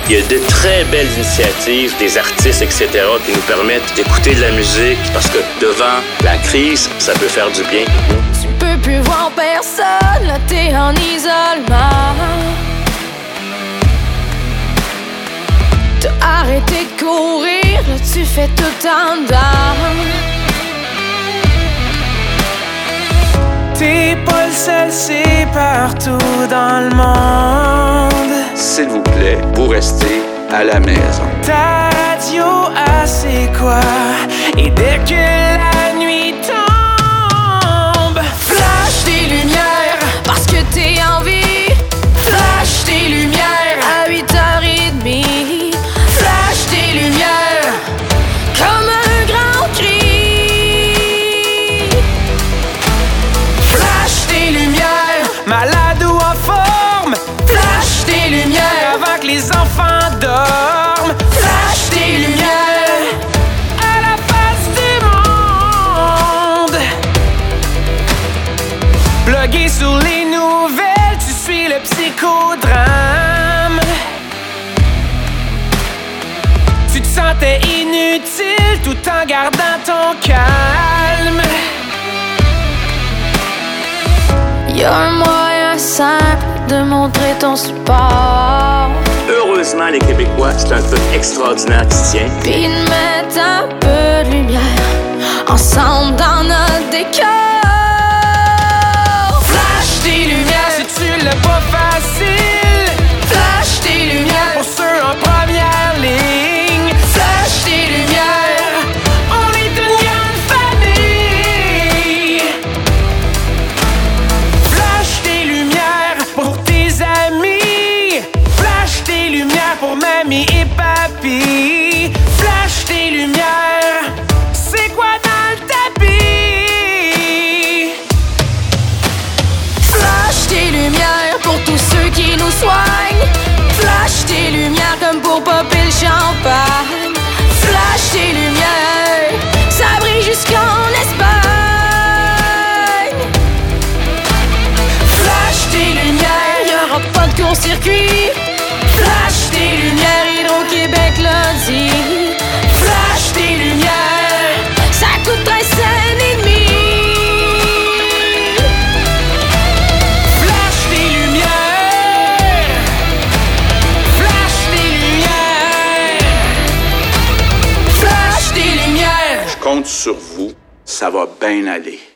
Il y a de très belles initiatives, des artistes, etc., qui nous permettent d'écouter de la musique parce que devant la crise, ça peut faire du bien. Tu peux plus voir personne, là t'es en isolement. T'as arrêté de courir, là tu fais tout en dedans. T'es pas le seul, c'est partout dans le monde. S'il vous plaît, vous restez à la maison. Ta radio, c'est quoi? Et dès que la nuit tombe, Flash tes lumières, parce que t'es en vie. Flash tes lumières, à 8h30. Flash tes lumières, comme un grand cri. Flash tes lumières, malade ou en forme, flash tes lumières, avant que les enfants dorment. flash tes lumières, À la face du monde. Blogué sur les nouvelles, tu suis le psychodrame. Tu te sentais inutile tout en gardant ton calme. Y'a un moyen simple de montrer ton support, Heureusement, les Québécois, c'est un peuple extraordinaire qui se tient. puis de mettre un peu de lumière ensemble dans notre décor. Flash tes lumières, Si tu l'as pas facile, flash tes lumières, pour ceux en première ligne, flash tes lumières, on est une grande famille. Flash tes lumières pour tes amis. Flash tes lumières pour mamie et papy. Flash tes lumières, c'est quoi dans le tapis? flash tes lumières pour tous ceux qui nous soignent. Flash tes lumières comme pour popper le champagne. Flash tes lumières, ça brille jusqu'en Espagne. Flash tes lumières, y'aura pas de court-circuit. Flash tes lumières, Hydro-Québec l'a dit. Flash tes lumières, ça coûte 13 cents et demi. Flash tes lumières. Flash tes lumières. Flash tes lumières. Je compte sur vous, ça va bien aller.